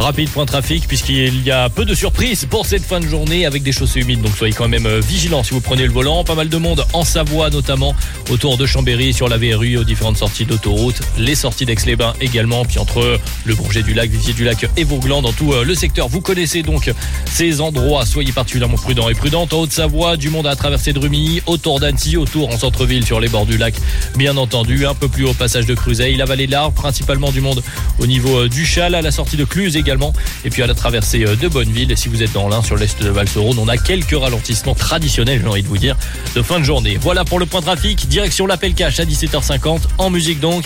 rapide point trafic puisqu'il y a peu de surprises pour cette fin de journée avec des chaussées humides. Donc soyez quand même vigilants si vous prenez le volant. Pas mal de monde en Savoie notamment autour de Chambéry, sur la VRU, aux différentes sorties d'autoroute. Les sorties d'Aix-les-Bains également. Puis entre le Bourget du Lac, Vivier du Lac et Vaugland dans tout le secteur. Vous connaissez donc ces endroits. Soyez particulièrement prudents et prudentes. En Haute-Savoie, du monde à traverser de Rumilly, autour d'Annecy, autour en centre-ville sur les bords du lac. Bien entendu, un peu plus haut passage de Cruzeil, la vallée de l'Arve, principalement du monde au niveau du Chal, à la sortie de Cluse également, et puis à la traversée de Bonneville. Et si vous êtes dans l'Ain, sur l'est de Val-Saurone, on a quelques ralentissements traditionnels, j'ai envie de vous dire, de fin de journée. Voilà pour le point trafic, direction l'Appel Cash à 17h50, en musique donc.